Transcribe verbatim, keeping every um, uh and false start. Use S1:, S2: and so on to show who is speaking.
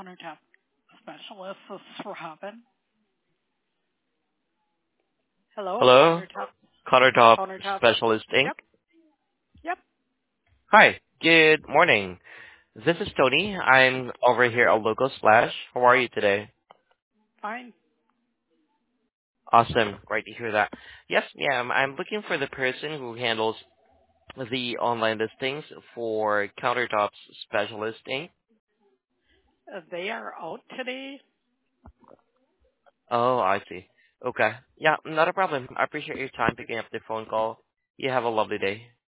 S1: countertop specialist. This is Robin. Hello,
S2: Hello,
S1: countertop,
S2: Countertop
S1: countertop.
S2: Specialist Inc.
S1: Yep, yep,
S2: Hi, good morning. This is Tony. I'm over here at Local Splash. How are you today?
S1: fine.
S2: Awesome. Great to hear that. Yes, ma'am. I'm looking for the person who handles the online listings for Countertops Specialist Inc.
S1: Uh, they are out today.
S2: Oh, I see. Okay. Yeah, not a problem. I appreciate your time picking up the phone call. You have a lovely day.